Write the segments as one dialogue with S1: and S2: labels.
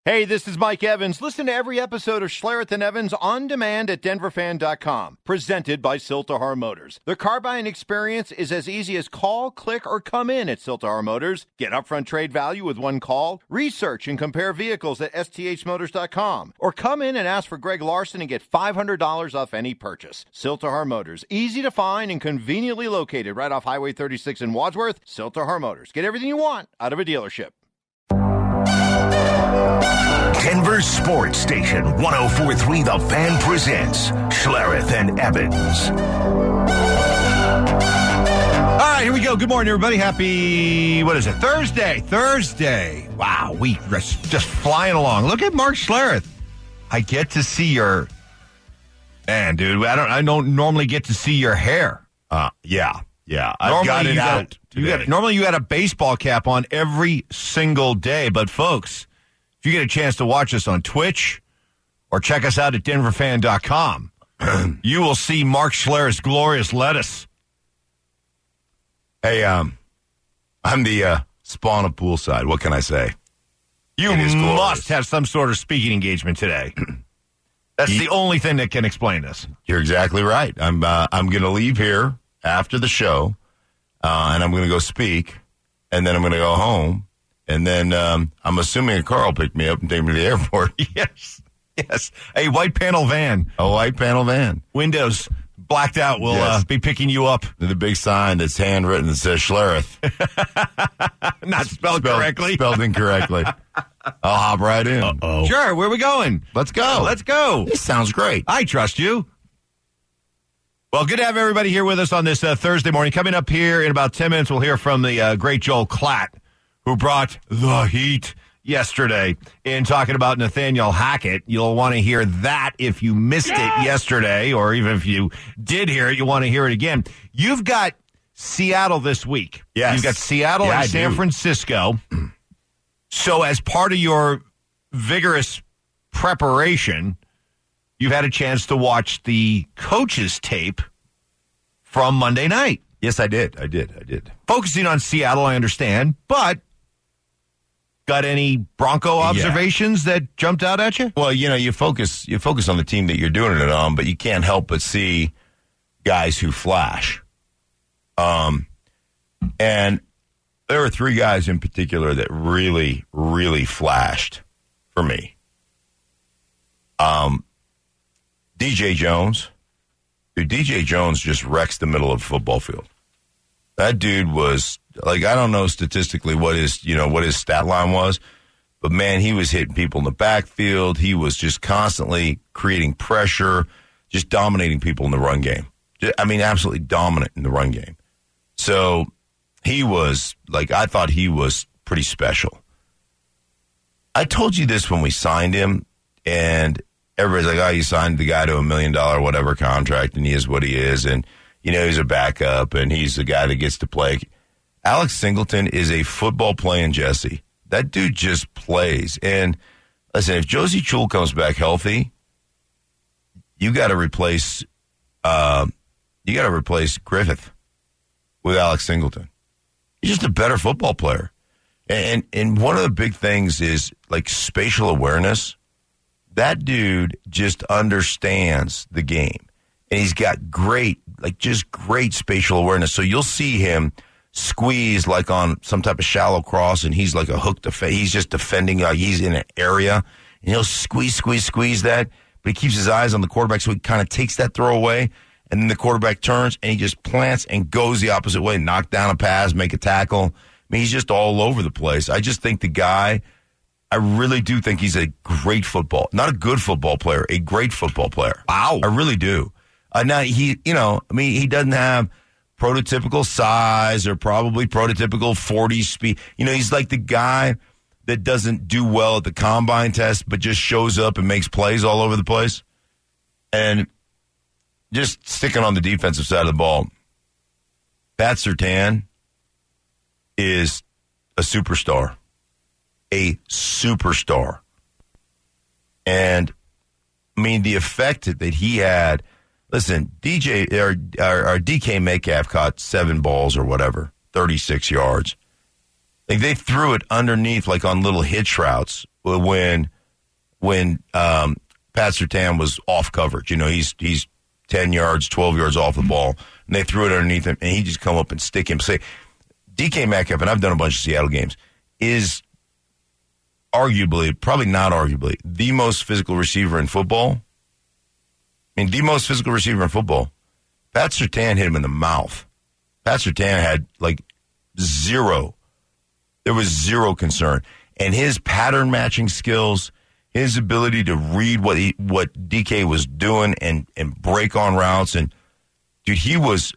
S1: Hey, this is Mike Evans. Listen to every episode of Schlereth and Evans on demand at denverfan.com. Presented by Siltahar Motors. The car buying experience is as easy as call, click, or come in at Siltahar Motors. Get upfront trade value with one call. Research and compare vehicles at sthmotors.com. Or come in and ask for Greg Larson and get $500 off any purchase. Siltahar Motors. Easy to find and conveniently located right off Highway 36 in Wadsworth. Siltahar Motors. Get everything you want out of a dealership.
S2: Denver Sports Station 104.3 The Fan presents Schlereth and Evans.
S3: All right, here we go. Good morning, everybody. Happy, what is it, Thursday. Wow, week just flying along. Look at Mark Schlereth. I get to see your, man, dude, I don't normally get to see your hair.
S4: Yeah. I've got it out today.
S3: Normally you had a baseball cap on every single day, but folks, if you get a chance to watch us on Twitch or check us out at denverfan.com, you will see Mark Schlereth's glorious lettuce.
S4: Hey, I'm the spawn of poolside. What can I say?
S3: You must have some sort of speaking engagement today. That's the only thing that can explain this.
S4: You're exactly right. I'm going to leave here after the show, and I'm going to go speak, and then I'm going to go home. And then I'm assuming a car will pick me up and take me to the airport.
S3: Yes. A white panel van. Windows blacked out will be picking you up.
S4: The big sign that's handwritten that says Schlereth.
S3: Not spelled correctly.
S4: Spelled incorrectly. I'll hop right in.
S3: Uh-oh. Sure, where are we going?
S4: Let's go. This sounds great.
S3: I trust you. Well, good to have everybody here with us on this Thursday morning. Coming up here in about 10 minutes, we'll hear from the great Joel Klatt, who brought the heat yesterday in talking about Nathaniel Hackett. You'll want to hear that if you missed it yesterday, or even if you did hear it, you want to hear it again. You've got Seattle this week.
S4: Yes.
S3: You've got Seattle and San Francisco. So as part of your vigorous preparation, you've had a chance to watch the coaches' tape from Monday night.
S4: Yes, I did.
S3: Focusing on Seattle, I understand, but got any Bronco observations that jumped out at you?
S4: Well, you focus on the team that you're doing it on, but you can't help but see guys who flash. And there were three guys in particular that really, really flashed for me. DJ Jones. Dude, DJ Jones just wrecks the middle of the football field. That dude was, like, I don't know statistically what his stat line was, but, man, he was hitting people in the backfield. He was just constantly creating pressure, just dominating people in the run game. I mean, absolutely dominant in the run game. So he was, I thought he was pretty special. I told you this when we signed him, and everybody's like, oh, you signed the guy to $1 million whatever contract, and he is what he is, and he's a backup, and he's the guy that gets to play. Alex Singleton is a football-playing Jesse. That dude just plays. And listen, if Josie Chule comes back healthy, you got to replace Griffith with Alex Singleton. He's just a better football player. And one of the big things is, spatial awareness. That dude just understands the game. And he's got great spatial awareness. So you'll see him squeeze on some type of shallow cross, and he's like a hook defense. He's just defending. He's in an area, and he'll squeeze that. But he keeps his eyes on the quarterback, so he kind of takes that throw away, and then the quarterback turns, and he just plants and goes the opposite way, knock down a pass, make a tackle. I mean, he's just all over the place. I just think the guy, I really do think he's a great not a good football player, a great football player.
S3: Wow.
S4: I really do. Now, he doesn't have prototypical size or probably prototypical 40 speed. He's like the guy that doesn't do well at the combine test, but just shows up and makes plays all over the place. And just sticking on the defensive side of the ball, Pat Surtain is a superstar. A superstar. And, the effect that he had. Listen, DK Metcalf caught 7 balls or whatever, 36 yards. Like they threw it underneath, like on little hitch routes when Pat Surtain was off coverage. You know, he's 10 yards, 12 yards off the ball, and they threw it underneath him, and he just come up and stick him. Say, DK Metcalf, and I've done a bunch of Seattle games, is arguably, probably not arguably, the most physical receiver in football. I mean, the most physical receiver in football. Pat Surtain hit him in the mouth. Pat Surtain had there was zero concern. And his pattern matching skills, his ability to read what DK was doing and break on routes. And, dude, he was,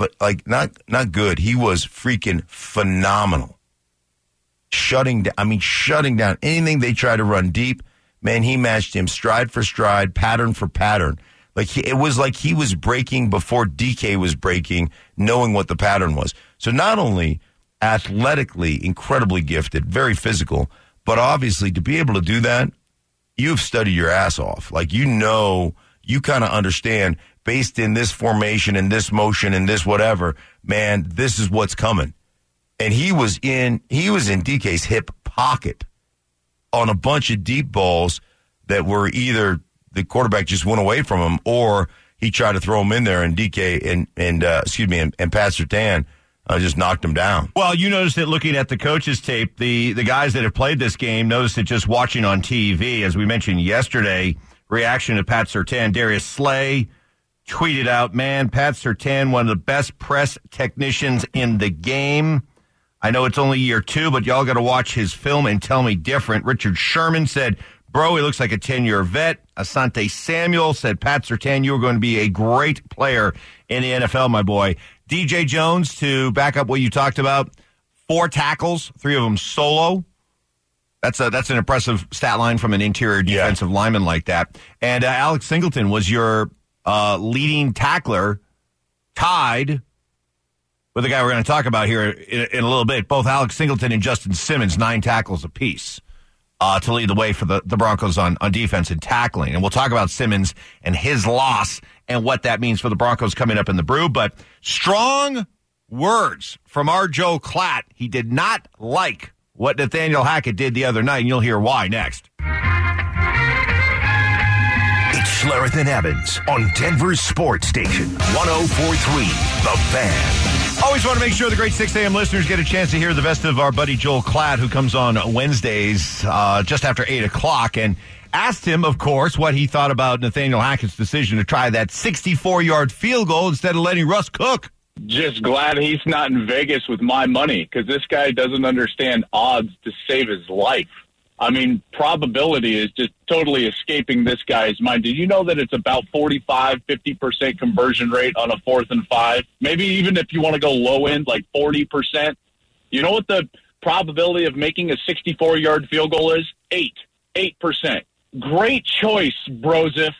S4: not good. He was freaking phenomenal. Shutting down anything they tried to run deep. Man, he matched him stride for stride, pattern for pattern. It was like he was breaking before DK was breaking, knowing what the pattern was. So not only athletically incredibly gifted, very physical, but obviously to be able to do that, you've studied your ass off. You kind of understand based in this formation and this motion and this whatever, man, this is what's coming. And he was in DK's hip pocket on a bunch of deep balls that were either the quarterback just went away from him or he tried to throw him in there and DK and Pat Surtain just knocked him down.
S3: Well, you noticed it looking at the coaches' tape. The guys that have played this game noticed it just watching on TV. As we mentioned yesterday, reaction to Pat Surtain. Darius Slay tweeted out, man, Pat Surtain, one of the best press technicians in the game. I know it's only year 2, but y'all got to watch his film and tell me different. Richard Sherman said, bro, he looks like a 10-year vet. Asante Samuel said, Pat Surtain, you are going to be a great player in the NFL, my boy. DJ Jones, to back up what you talked about, 4 tackles, 3 of them solo. That's an impressive stat line from an interior defensive lineman like that. And Alex Singleton was your leading tackler, tied with the guy we're going to talk about here in a little bit. Both Alex Singleton and Justin Simmons, 9 tackles apiece. To lead the way for the Broncos on defense and tackling. And we'll talk about Simmons and his loss and what that means for the Broncos coming up in the brew. But strong words from our Joe Klatt. He did not like what Nathaniel Hackett did the other night, and you'll hear why next.
S2: It's Schlereth and Evans on Denver's Sports Station, 104.3 The Fan.
S3: Always want to make sure the great 6 a.m. listeners get a chance to hear the best of our buddy Joel Klatt, who comes on Wednesdays just after 8 o'clock, and asked him, of course, what he thought about Nathaniel Hackett's decision to try that 64-yard field goal instead of letting Russ cook.
S5: Just glad he's not in Vegas with my money, because this guy doesn't understand odds to save his life. I mean, probability is just totally escaping this guy's mind. Did you know that it's about 45-50% conversion rate on a 4th and 5? Maybe even if you want to go low end, like 40%. You know what the probability of making a 64-yard field goal is? 8%. Great choice, Broseph.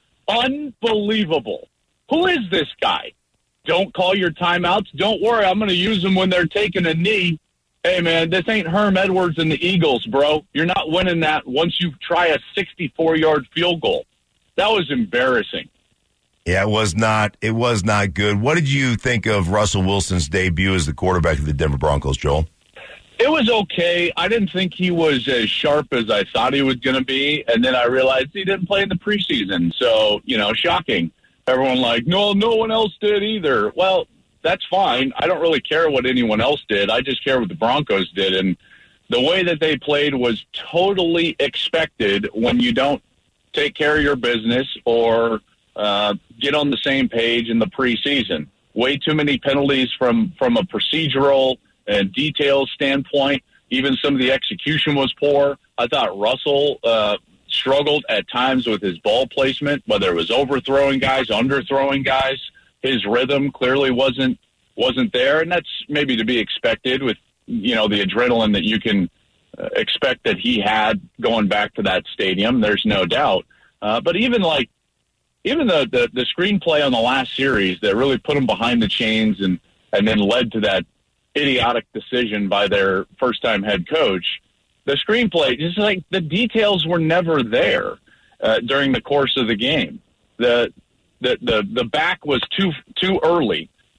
S5: Unbelievable. Who is this guy? Don't call your timeouts. Don't worry, I'm going to use them when they're taking a knee. Hey, man, this ain't Herm Edwards and the Eagles, bro. You're not winning that once you try a 64-yard field goal. That was embarrassing.
S4: Yeah, it was not good. What did you think of Russell Wilson's debut as the quarterback of the Denver Broncos, Joel?
S5: It was okay. I didn't think he was as sharp as I thought he was going to be, and then I realized he didn't play in the preseason. So, shocking. Everyone no one else did either. Well, that's fine. I don't really care what anyone else did. I just care what the Broncos did. And the way that they played was totally expected when you don't take care of your business or get on the same page in the preseason. Way too many penalties from a procedural and details standpoint. Even some of the execution was poor. I thought Russell struggled at times with his ball placement, whether it was overthrowing guys, underthrowing guys. His rhythm clearly wasn't there, and that's maybe to be expected with the adrenaline that you can expect that he had going back to that stadium. There's no doubt. But even the screenplay on the last series that really put him behind the chains and then led to that idiotic decision by their first-time head coach. The screenplay, just like the details were never there during the course of the game. The back was too early,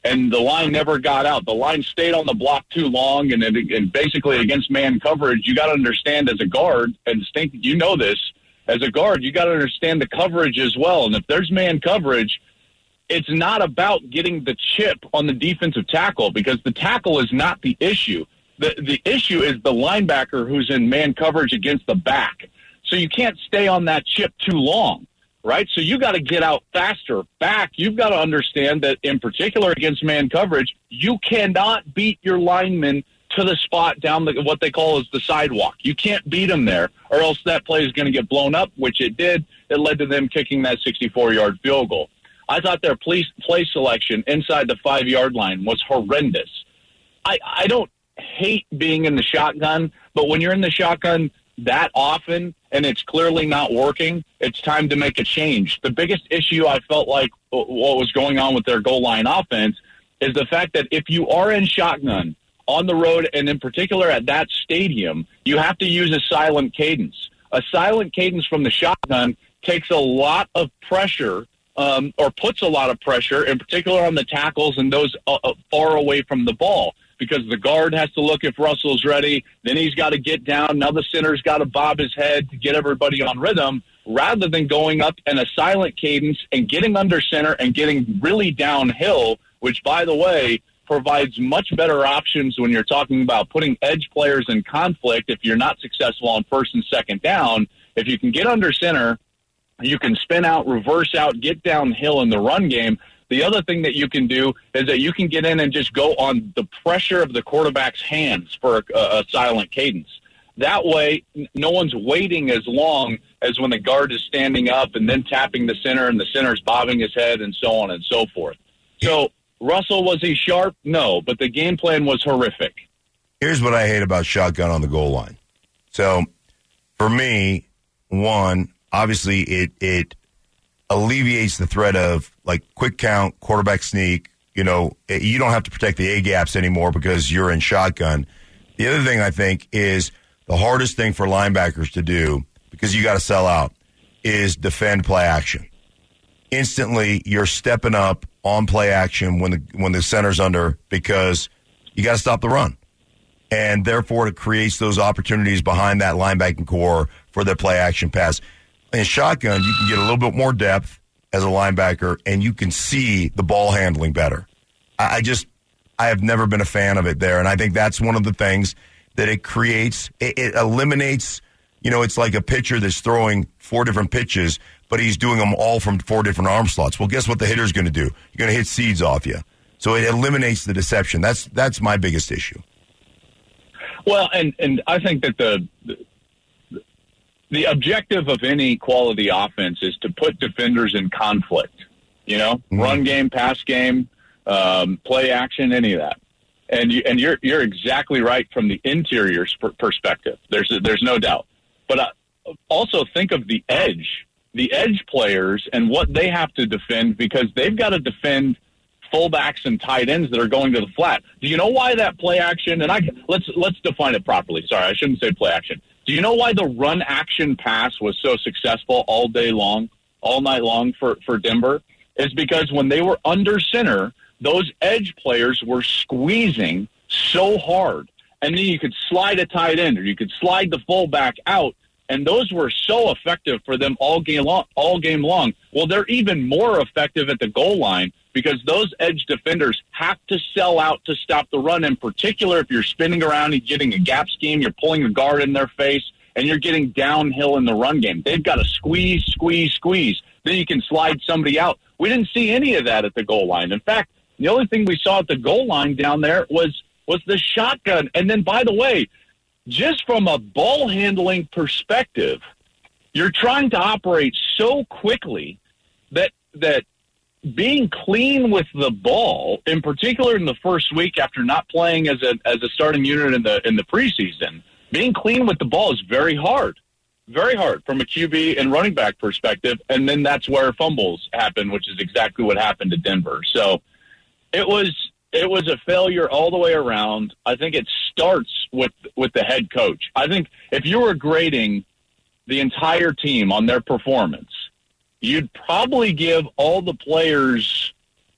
S5: and the line never got out. The line stayed on the block too long, and basically against man coverage, you got to understand as a guard, and Stink, you know this, as a guard, you got to understand the coverage as well. And if there's man coverage, it's not about getting the chip on the defensive tackle, because the tackle is not the issue. The issue is the linebacker who's in man coverage against the back. So you can't stay on that chip too long, right? So you got to get out faster. Back, you've got to understand that in particular against man coverage, you cannot beat your lineman to the spot down what they call is the sidewalk. You can't beat them there, or else that play is going to get blown up, which it did. It led to them kicking that 64-yard field goal. I thought their play selection inside the 5-yard line was horrendous. I don't hate being in the shotgun, but when you're in the shotgun that often and it's clearly not working, it's time to make a change. The biggest issue I felt like what was going on with their goal line offense is the fact that if you are in shotgun on the road, and in particular at that stadium, you have to use a silent cadence. A silent cadence from the shotgun takes a lot of pressure or puts a lot of pressure, in particular on the tackles and those far away from the ball, because the guard has to look if Russell's ready. Then he's got to get down. Now the center's got to bob his head to get everybody on rhythm, rather than going up in a silent cadence and getting under center and getting really downhill, which, by the way, provides much better options when you're talking about putting edge players in conflict if you're not successful on first and second down. If you can get under center, you can spin out, reverse out, get downhill in the run game. The other thing that you can do is that you can get in and just go on the pressure of the quarterback's hands for a silent cadence. That way, no one's waiting as long as when the guard is standing up and then tapping the center and the center's bobbing his head and so on and so forth. So, Russell, was he sharp? No, but the game plan was horrific.
S4: Here's what I hate about shotgun on the goal line. So, for me, one, obviously it alleviates the threat of, like, quick count, quarterback sneak. You know, you don't have to protect the A-gaps anymore because you're in shotgun. The other thing I think is the hardest thing for linebackers to do, because you got to sell out, is defend play action. Instantly, you're stepping up on play action when the center's under, because you got to stop the run. And therefore, it creates those opportunities behind that linebacking core for their play action pass. In shotgun, you can get a little bit more depth as a linebacker, and you can see the ball handling better. I have never been a fan of it there, and I think that's one of the things that it creates. It eliminates, you know, it's like a pitcher that's throwing 4 different pitches, but he's doing them all from 4 different arm slots. Well, guess what the hitter's going to do? You're going to hit seeds off you. So it eliminates the deception. That's my biggest issue.
S5: Well, and I think that the objective of any quality offense is to put defenders in conflict. You know, run game, pass game, play action, any of that. And you're exactly right from the interior perspective. There's no doubt. But also think of the edge players and what they have to defend, because they've got to defend fullbacks and tight ends that are going to the flat. Do you know why that play action? And let's define it properly. Sorry, I shouldn't say play action. Do you know why the run action pass was so successful all night long for Denver? It's because when they were under center, those edge players were squeezing so hard. And then you could slide a tight end or you could slide the fullback out, and those were so effective for them all game long. Well, they're even more effective at the goal line, because those edge defenders have to sell out to stop the run. In particular, if you're spinning around and getting a gap scheme, you're pulling a guard in their face, and you're getting downhill in the run game. They've got to squeeze. Then you can slide somebody out. We didn't see any of that at the goal line. In fact, the only thing we saw at the goal line down there was the shotgun. And then, by the way, just from a ball handling perspective, you're trying to operate so quickly that being clean with the ball, in particular in the first week after not playing as a starting unit in the preseason, being clean with the ball is very hard from a QB and running back perspective. And then that's where fumbles happen, which is exactly what happened to Denver. So it was a failure all the way around. I think it starts with the head coach. I think if you were grading the entire team on their performance, you'd probably give all the players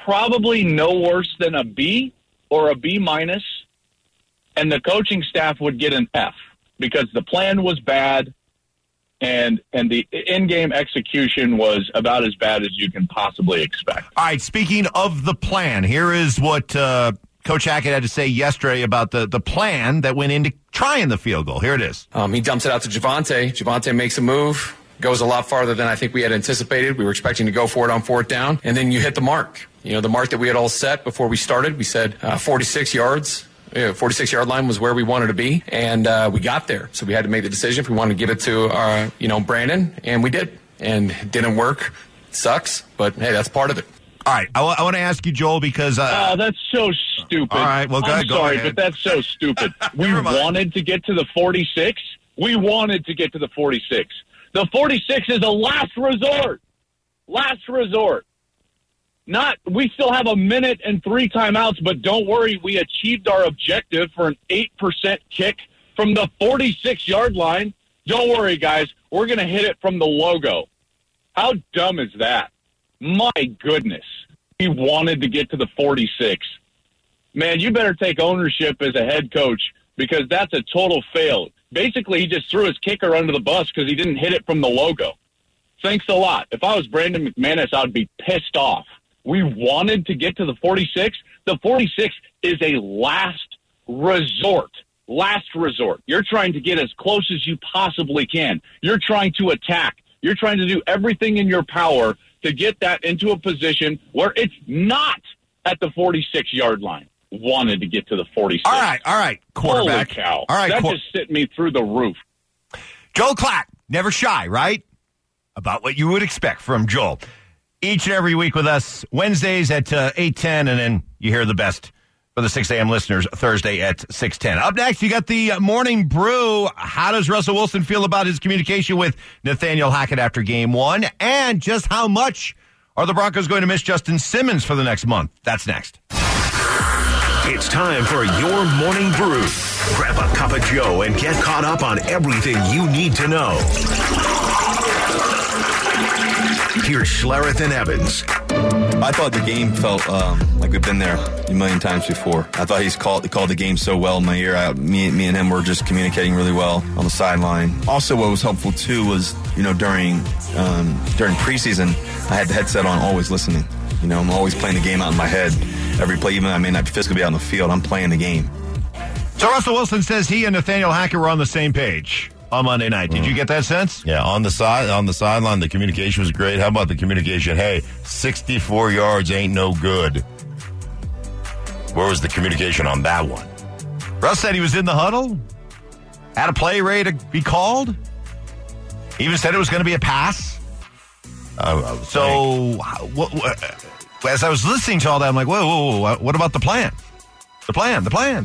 S5: probably no worse than a B or a B minus, and the coaching staff would get an F because the plan was bad and the in-game execution was about as bad as you can possibly expect.
S3: All right, speaking of the plan, here is what Coach Hackett had to say yesterday about the plan that went into trying the field goal. Here it is.
S6: He dumps it out to Javonte. Javonte makes a move, goes a lot farther than I think we had anticipated. We were expecting to go for it on fourth down, and then you hit the mark. You know, the mark that we had all set before we started. We said 46 yards. 46-yard line was where we wanted to be, and we got there. So we had to make the decision if we wanted to give it to Brandon, and we did. And it didn't work. It sucks, but hey, that's part of it.
S3: All right, I want to ask you, Joel, because
S5: that's so stupid.
S3: All right, well,
S5: I'm sorry,
S3: ahead.
S5: but that's so stupid. We wanted to get to the 46. We wanted to get to the 46. The 46 is a last resort. Last resort. We still have a minute and 3 timeouts, but don't worry, we achieved our objective for an 8% kick from the 46-yard line. Don't worry, guys. We're going to hit it from the logo. How dumb is that? My goodness. We wanted to get to the 46. Man, you better take ownership as a head coach because that's a total fail. Basically, he just threw his kicker under the bus because he didn't hit it from the logo. Thanks a lot. If I was Brandon McManus, I would be pissed off. We wanted to get to the 46. The 46 is a last resort. Last resort. You're trying to get as close as you possibly can. You're trying to attack. You're trying to do everything in your power to get that into a position where it's not at the 46-yard line. Wanted to get to the 46.
S3: All right, quarterback.
S5: Holy cow.
S3: All right,
S5: that just sent me through the roof.
S3: Joel Klatt, never shy, right? About what you would expect from Joel. Each and every week with us, Wednesdays at 8:10, and then you hear the best for the 6 a.m. listeners Thursday at 6:10. Up next, you got the Morning Brew. How does Russell Wilson feel about his communication with Nathaniel Hackett after Game 1? And just how much are the Broncos going to miss Justin Simmons for the next month? That's next.
S2: It's time for your Morning Brew. Grab a cup of Joe and get caught up on everything you need to know. Here's Schlereth and Evans.
S7: I thought the game felt like we've been there a million times before. I thought he called the game so well in my ear. Me and him were just communicating really well on the sideline. Also, what was helpful too was during preseason, I had the headset on, always listening. I'm always playing the game out in my head. Every play, even though I may not physically be out on the field, I'm playing the game.
S3: So Russell Wilson says he and Nathaniel Hackett were on the same page on Monday night. Did you get that sense?
S4: Yeah, on the sideline, the communication was great. How about the communication? Hey, 64 yards ain't no good. Where was the communication on that one?
S3: Russ said he was in the huddle, had a play ready to be called. He even said it was going to be a pass. As I was listening to all that, I'm like, whoa, what about the plan? The plan.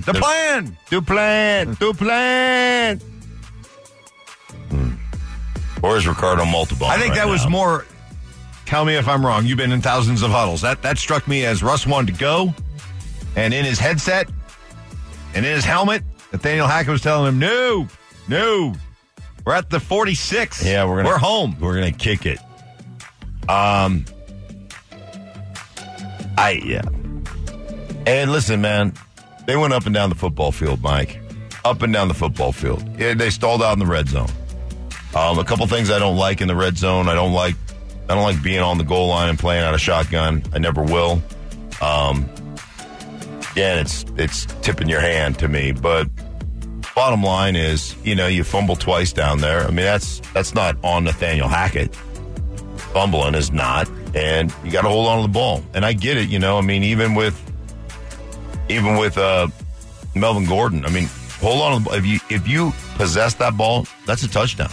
S4: Or is Ricardo Montalban?
S3: I think that was more, tell me if I'm wrong, you've been in thousands of huddles. That struck me as Russ wanted to go, and in his headset, and in his helmet, Nathaniel Hackett was telling him, no, we're at the 46.
S4: Yeah, we're
S3: home.
S4: We're going to kick it. And listen, man, they went up and down the football field, Mike. Up and down the football field. Yeah, they stalled out in the red zone. A couple things I don't like in the red zone. I don't like being on the goal line and playing out of shotgun. I never will. Again, it's tipping your hand to me. But bottom line is, you fumble twice down there. I mean, that's not on Nathaniel Hackett. Fumbling is not, and you got to hold on to the ball. And I get it, I mean, even with Melvin Gordon, I mean, hold on to the ball. If you possess that ball, that's a touchdown.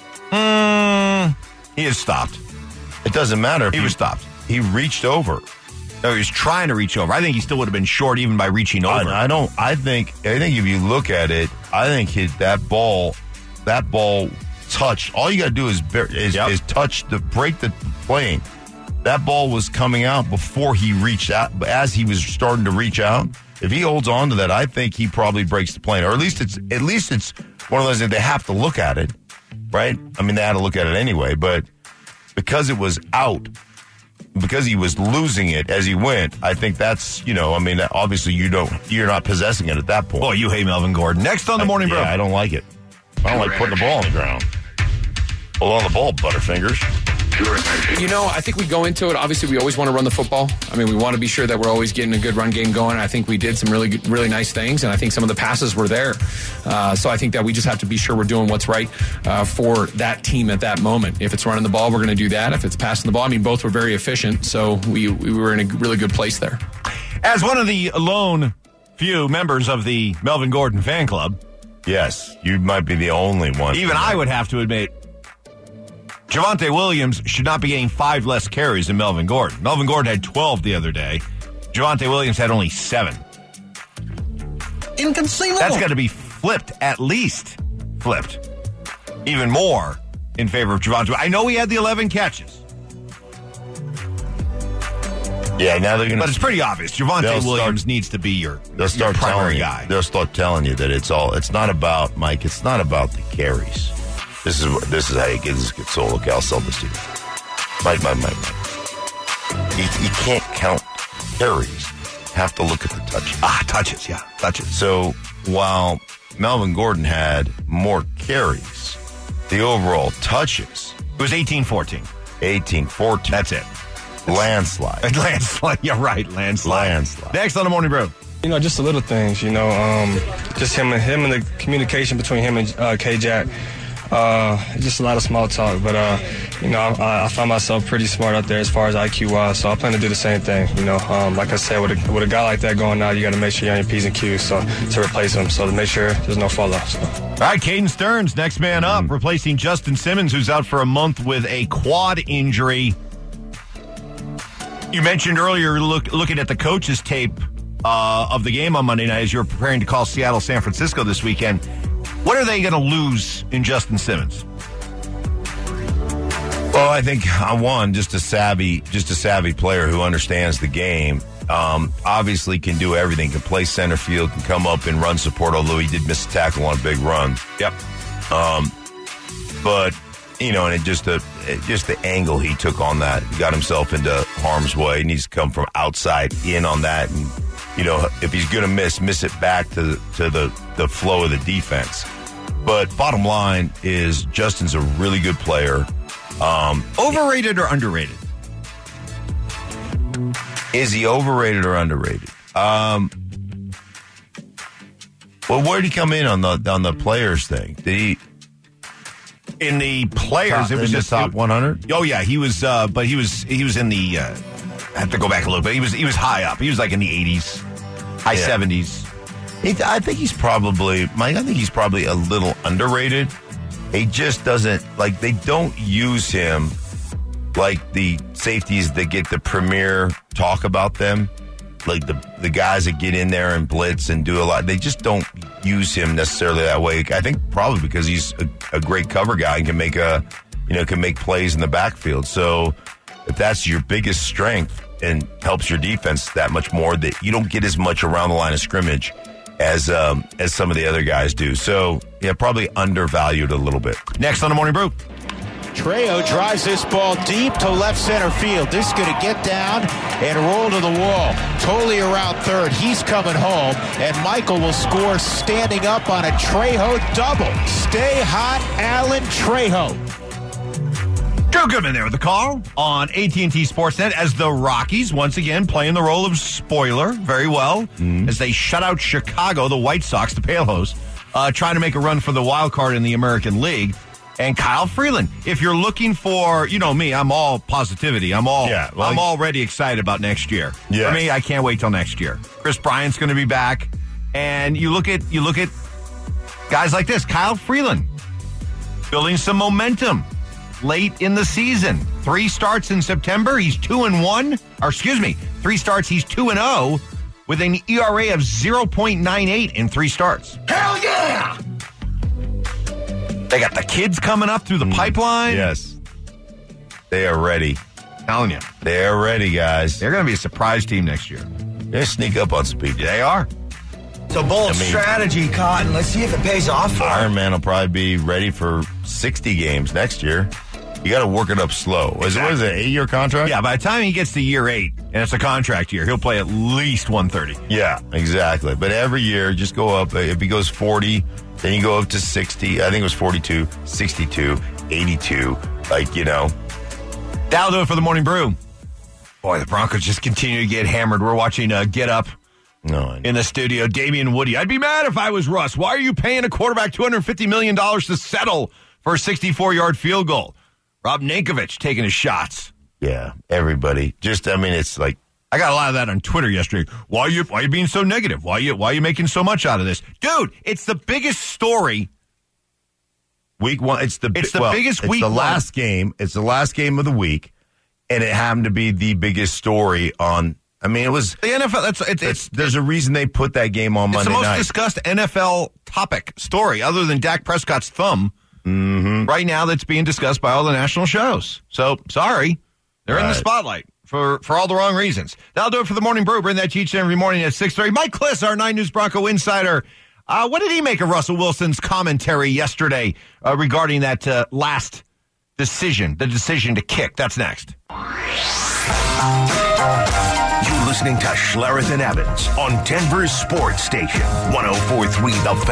S3: He is stopped.
S4: It doesn't matter.
S3: He was stopped.
S4: He reached over.
S3: No, he was trying to reach over. I think he still would have been short even by reaching over.
S4: I think if you look at it, I think that ball touched. All you got to do is touch break the plane. That ball was coming out before he reached out. But as he was starting to reach out, if he holds on to that, I think he probably breaks the plane. Or at least it's one of those that they have to look at it, right? I mean, they had to look at it anyway, but because it was out, because he was losing it as he went, I think that's, obviously you're not possessing it at that point.
S3: Boy, you hate Melvin Gordon. Next on the Morning Brew.
S4: Yeah, I don't like it. I don't like putting the ball on the ground. Hold on the ball, Butterfingers.
S6: I think we go into it. Obviously, we always want to run the football. I mean, we want to be sure that we're always getting a good run game going. I think we did some really, really nice things, and I think some of the passes were there. So I think that we just have to be sure we're doing what's right for that team at that moment. If it's running the ball, we're going to do that. If it's passing the ball, both were very efficient, so we were in a really good place there.
S3: As one of the lone few members of the Melvin Gordon fan club,
S4: yes, you might be the only one.
S3: Even I would have to admit, Javonte Williams should not be getting 5 less carries than Melvin Gordon. Melvin Gordon had 12 the other day. Javonte Williams had only 7.
S8: Inconceivable.
S3: That's got to be flipped, at least flipped. Even more in favor of Javonte. I know he had the 11 catches.
S4: Yeah, now they're going to...
S3: But it's pretty obvious. Javonte Williams needs to be your primary guy.
S4: They'll start telling you that it's not about, Mike, it's not about the carries. This is how you get this good soul. Okay, I'll sell this to you. Mike. You can't count carries. You have to look at the touches.
S3: Touches, yeah. Touches.
S4: So while Melvin Gordon had more carries, the overall touches...
S3: It was 18-14.
S4: 18-14.
S3: That's it.
S4: Landslide.
S3: Landslide. Yeah, right. Landslide. Next on the Morning Brew.
S9: Just the little things, just him and the communication between him and K-Jack. Just a lot of small talk, but I find myself pretty smart out there as far as IQ-wise, so I plan to do the same thing. Like I said, with a guy like that going out, you got to make sure you're on your P's and Q's to replace him, so to make sure there's no fall-off. So.
S3: All right, Caden Stearns, next man up, replacing Justin Simmons, who's out for a month with a quad injury. You mentioned earlier looking at the coach's tape of the game on Monday night as you're preparing to call Seattle-San Francisco this weekend. What are they going to lose in Justin Simmons?
S4: Well, I think just a savvy player who understands the game. Obviously can do everything. Can play center field. Can come up and run support. Although he did miss a tackle on a big run.
S3: Yep.
S4: But and just the angle he took on that, he got himself into harm's way. He needs to come from outside in on that, and if he's going to miss it back to the flow of the defense. But bottom line is Justin's a really good player.
S3: Overrated or underrated?
S4: Is he overrated or underrated? Well, where did he come in on the players thing? Did he?
S3: In the players, it was just
S4: top 100.
S3: Oh yeah, he was. But he was in the. I have to go back a little bit. He was high up. He was like in the 80s, high 70s.
S4: I think he's probably, Mike. I think he's probably a little underrated. He just doesn't they don't use him like the safeties that get the premier talk about them. Like the guys that get in there and blitz and do a lot, they just don't use him necessarily that way. I think probably because he's a great cover guy and can make plays in the backfield. So if that's your biggest strength and helps your defense that much more, that you don't get as much around the line of scrimmage as some of the other guys do. So yeah, probably undervalued a little bit.
S3: Next on the Morning Brew.
S10: Trejo drives this ball deep to left center field. This is going to get down and roll to the wall. Totally around third. He's coming home, and Michael will score standing up on a Trejo double. Stay hot, Alan Trejo.
S3: Joe Goodman there with the call on AT&T Sportsnet as the Rockies once again playing the role of spoiler very well as they shut out Chicago, the White Sox, the Pale Host, trying to make a run for the wild card in the American League. And Kyle Freeland, if you're looking for, me, I'm all positivity. I'm already excited about next year.
S4: Yes.
S3: For me, I can't wait till next year. Chris Bryant's going to be back. And you look at guys like this, Kyle Freeland, building some momentum late in the season. 3 starts in September, he's 2-1. Or excuse me, 3 starts, he's 2-0 with an ERA of 0.98 in 3 starts.
S10: Hell yeah!
S3: They got the kids coming up through the pipeline.
S4: Yes. They are ready.
S3: Telling you.
S4: They are ready, guys.
S3: They're going to be a surprise team next year.
S4: They sneak up on some people.
S3: They are.
S8: It's a bold strategy, Cotton. Let's see if it pays off for
S4: Iron Man will probably be ready for 60 games next year. You got to work it up slow.
S3: Exactly.
S4: What is it, 8-year contract?
S3: Yeah, by the time he gets to year 8, and it's a contract year, he'll play at least 130.
S4: Yeah, exactly. But every year, just go up. If he goes 40, then you go up to 60. I think it was 42, 62, 82.
S3: That'll do it for the Morning Brew. Boy, the Broncos just continue to get hammered. We're watching Get Up in the studio. Damian Woody. I'd be mad if I was Russ. Why are you paying a quarterback $250 million to settle for a 64-yard field goal? Rob Nankovich taking his shots.
S4: Yeah, everybody. It's like,
S3: I got a lot of that on Twitter yesterday. Why are you being so negative? Why are you making so much out of this? Dude, it's the biggest story.
S4: Week 1. It's the biggest
S3: week.
S4: It's the last game. It's the last game of the week, and it happened to be the biggest story on. It was
S3: the NFL.
S4: There's a reason they put that game on Monday night.
S3: It's the most discussed NFL topic story, other than Dak Prescott's thumb.
S4: Mm-hmm.
S3: Right now, that's being discussed by all the national shows. So, sorry. They're in the spotlight for all the wrong reasons. That'll do it for the Morning Brew. Bring that to each and every morning at 6:30. Mike Kliss, our 9 News Bronco insider. What did he make of Russell Wilson's commentary yesterday regarding that last decision, the decision to kick? That's next.
S2: You're listening to Schlereth and Evans on Denver's sports station, 104.3 The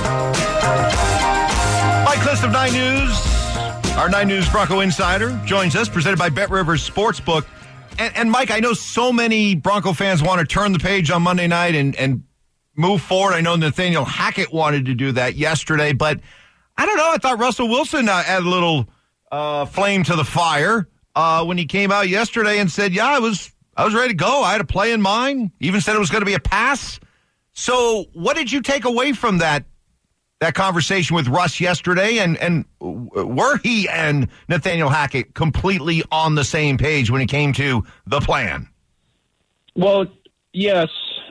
S2: Fan.
S3: Mike Kliss of 9 News, our 9 News Bronco insider, joins us, presented by Bet Rivers Sportsbook. And Mike, I know so many Bronco fans want to turn the page on Monday night and move forward. I know Nathaniel Hackett wanted to do that yesterday, but I don't know. I thought Russell Wilson added a little flame to the fire when he came out yesterday and said, I was ready to go. I had a play in mind. Even said it was going to be a pass. So what did you take away from that conversation with Russ yesterday, and were he and Nathaniel Hackett completely on the same page when it came to the plan?
S11: Well, yes.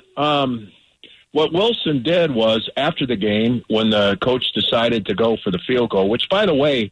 S11: What Wilson did was, after the game, when the coach decided to go for the field goal, which, by the way,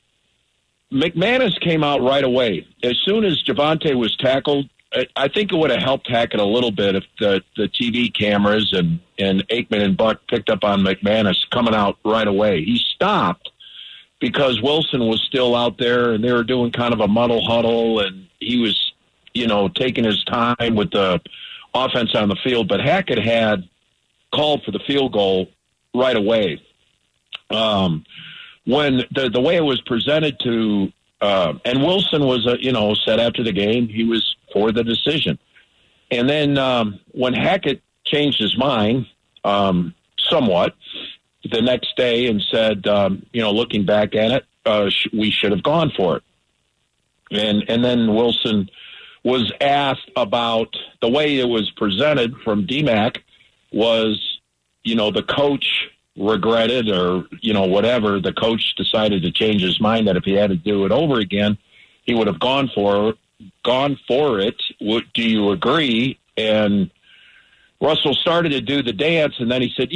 S11: McManus came out right away. As soon as Javonte was tackled, I think it would have helped Hackett a little bit if the TV cameras and Aikman and Buck picked up on McManus coming out right away. He stopped because Wilson was still out there, and they were doing kind of a muddle huddle, and he was, taking his time with the offense on the field. But Hackett had called for the field goal right away. When the way it was presented to and Wilson was, said after the game he was for the decision. And then when Hackett changed his mind somewhat the next day and said, looking back at it, we should have gone for it. And then Wilson was asked about the way it was presented from DMAC was, the coach regretted or, whatever. The coach decided to change his mind that if he had to do it over again, he would have gone for it. Do you agree? And Russell started to do the dance, and then he said,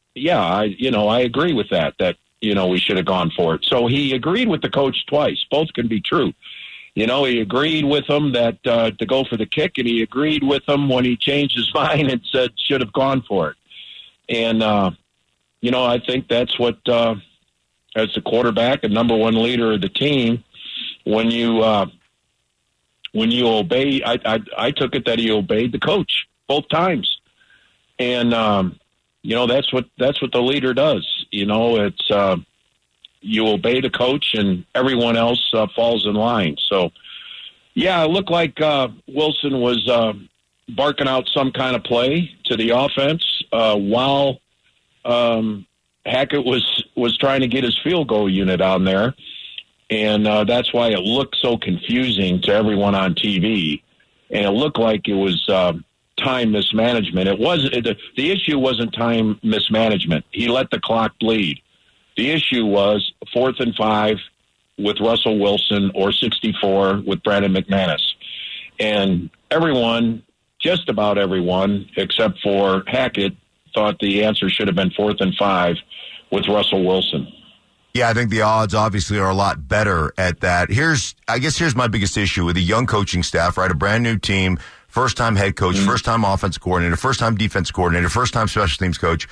S11: I agree with that, we should have gone for it. So he agreed with the coach twice. Both can be true. He agreed with him that to go for the kick, and he agreed with him when he changed his mind and said should have gone for it. And, I think that's what, as the quarterback and number one leader of the team, when you obey, I took it that he obeyed the coach both times. And, that's what the leader does. It's, you obey the coach and everyone else falls in line. So, it looked like Wilson was barking out some kind of play to the offense while Hackett was trying to get his field goal unit on there. And that's why it looked so confusing to everyone on TV. And it looked like it was time mismanagement. It wasn't. The issue wasn't time mismanagement. He let the clock bleed. The issue was 4th and 5 with Russell Wilson or 64 with Brandon McManus. And everyone, just about everyone, except for Hackett, thought the answer should have been 4th and 5 with Russell Wilson.
S4: Yeah, I think the odds obviously are a lot better at that. Here's my biggest issue with a young coaching staff, right? A brand new team, first-time head coach, first-time offense coordinator, first-time defense coordinator, first-time special teams coach.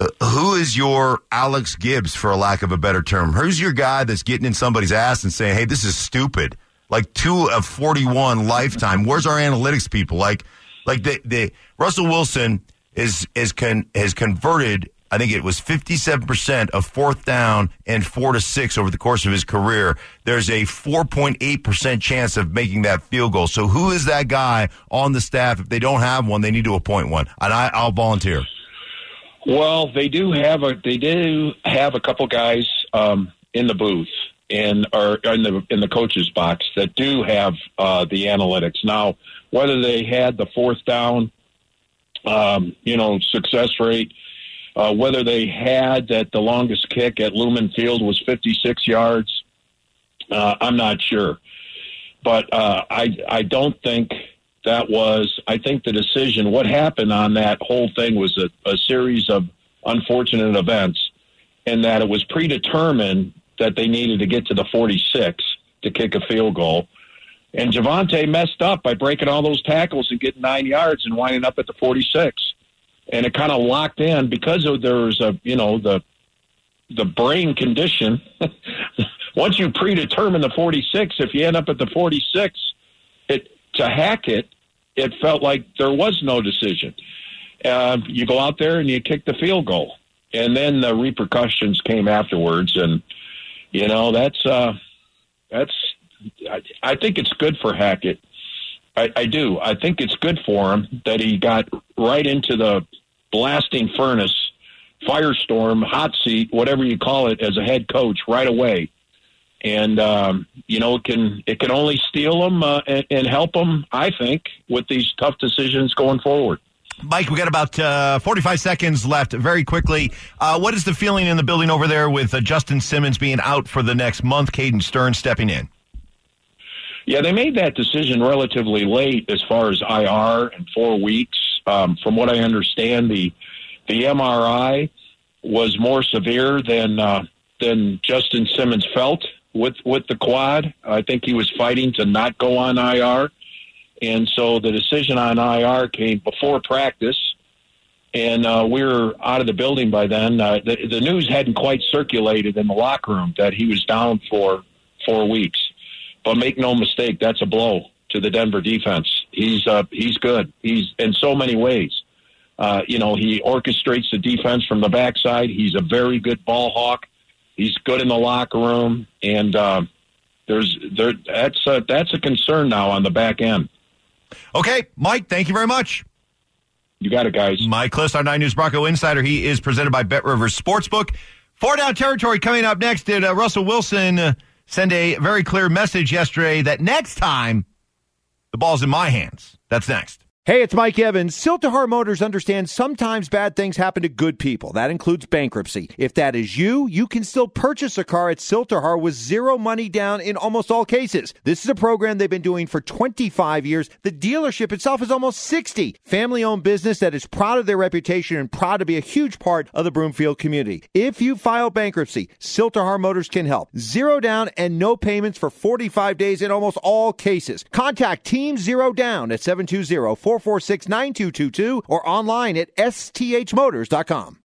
S4: who is your Alex Gibbs, for a lack of a better term? Who's your guy that's getting in somebody's ass and saying, hey, this is stupid? Like 2 of 41 lifetime. Where's our analytics people? Like the Russell Wilson has converted, I think it was 57% of fourth down and 4 to 6 over the course of his career. There's a 4.8% chance of making that field goal. So who is that guy on the staff? If they don't have one, they need to appoint one. And I'll volunteer.
S11: Well, they do have a couple guys in the booth or in the coach's box that do have the analytics. Now, whether they had the fourth down, success rate, whether they had that the longest kick at Lumen Field was 56 yards, I'm not sure. But I don't think that was, I think the decision, what happened on that whole thing was a series of unfortunate events, and that it was predetermined that they needed to get to the 46 to kick a field goal. And Javonte messed up by breaking all those tackles and getting 9 yards and winding up at the 46. And it kind of locked in because there was the brain condition. Once you predetermine the 46, if you end up at the 46, to hack it, it felt like there was no decision. You go out there and you kick the field goal, and then the repercussions came afterwards. And that's I think it's good for Hackett. I do. I think it's good for him that he got right into the blasting furnace, firestorm, hot seat, whatever you call it, as a head coach right away. And, it can only steal them and help them, I think, with these tough decisions going forward.
S3: Mike, we got about 45 seconds left. Very quickly, what is the feeling in the building over there with Justin Simmons being out for the next month, Caden Stern stepping in?
S11: Yeah, they made that decision relatively late as far as IR and 4 weeks. From what I understand, the MRI was more severe than Justin Simmons felt with the quad. I think he was fighting to not go on IR. And so the decision on IR came before practice, and we were out of the building by then. The news hadn't quite circulated in the locker room that he was down for 4 weeks. But make no mistake, that's a blow to the Denver defense. He's good. He's in so many ways. He orchestrates the defense from the backside. He's a very good ball hawk. He's good in the locker room, and that's a concern now on the back end.
S3: Okay, Mike, thank you very much.
S11: You got it, guys.
S3: Mike Kliss, our 9 News Bronco Insider. He is presented by BetRivers Sportsbook. 4 Down Territory coming up next. Did Russell Wilson send a very clear message yesterday that next time the ball's in my hands? That's next.
S1: Hey, it's Mike Evans. Siltahar Motors understands sometimes bad things happen to good people. That includes bankruptcy. If that is you, you can still purchase a car at Siltahar with zero money down in almost all cases. This is a program they've been doing for 25 years. The dealership itself is almost 60. Family-owned business that is proud of their reputation and proud to be a huge part of the Broomfield community. If you file bankruptcy, Siltahar Motors can help. Zero down and no payments for 45 days in almost all cases. Contact Team Zero Down at 720-446-9222 or online at sthmotors.com.